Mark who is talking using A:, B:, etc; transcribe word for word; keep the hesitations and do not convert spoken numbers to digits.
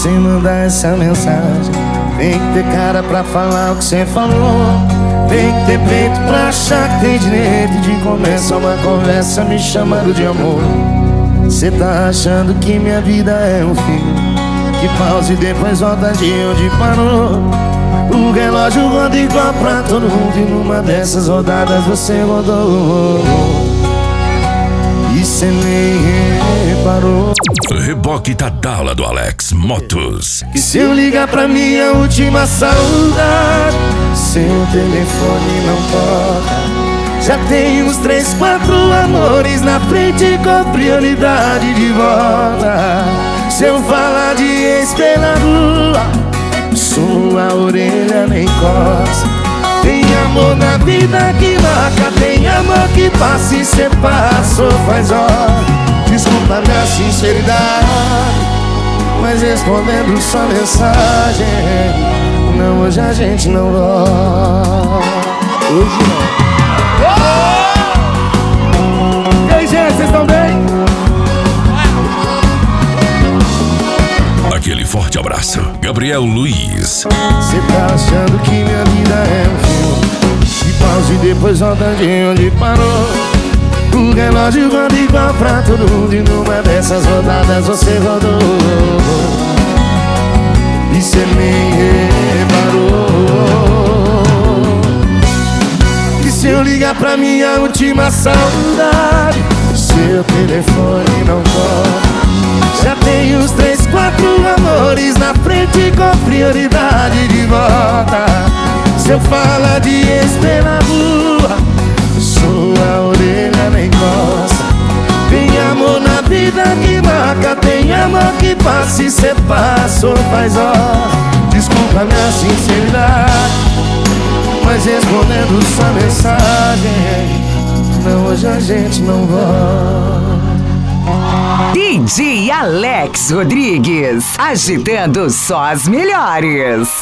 A: sem mandar essa mensagem. Tem que ter cara pra falar o que cê falou. Tem que ter peito pra achar que tem direito de começar uma conversa me chamando de amor. Cê tá achando que minha vida é um filme que pausa e depois volta de onde parou. O relógio roda igual pra todo mundo e numa dessas rodadas você rodou e cê nem reparou.
B: Reboque Tadala do Alex Motos.
A: E se eu ligar pra minha última saudade, seu telefone não toca. Já tem uns três, quatro amores na frente com prioridade de volta. Se eu falar de ex pela rua, sua orelha nem coça. Tem amor na vida que marca, tem amor que passa e cê passou faz hora. Desculpa minha sinceridade, mas respondendo sua mensagem, não, hoje a gente não volta. Hoje não. E aí, gente, vocês estão bem?
B: Aquele forte abraço, Gabriel Luiz.
A: Cê tá achando que minha vida é um filme de pausa e depois volta de onde parou. O relógio roda igual pra todo mundo e numa dessas rodadas você rodou e cê nem reparou. E se eu ligar pra minha última saudade, seu telefone não toca. Já tem uns três, quatro amores na frente com prioridade de volta. Se eu falar de ex pela rua, sua orelha nem coça. Tem amor na vida que marca, tem amor que passa e cê passou faz hora. Desculpa minha sinceridade, mas respondendo sua mensagem, não, hoje a gente não volta.
C: D J Alex Rodrigues, agitando só as melhores.